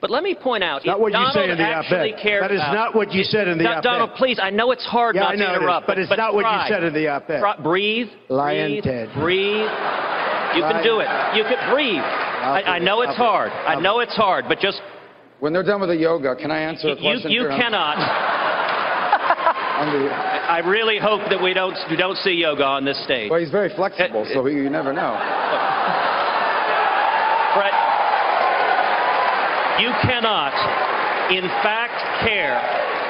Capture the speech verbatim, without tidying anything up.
But let me point out, not if what you Donald say in the actually op-ed. cared That is about, not what you said in the op-ed. Donald, please, I know it's hard yeah, not I know to interrupt, it is, but it's but not try. what you said in the op-ed. Try, breathe, Lion breathe, Ted. breathe. You Lion. can do it. You can breathe. I, I know it's hard. I know it's hard, but just... When they're done with the yoga, can I answer a question? You, you here? cannot. The, I really hope that we don't we don't see yoga on this stage. Well, he's very flexible, uh, so you never know. Brett, you cannot, in fact, care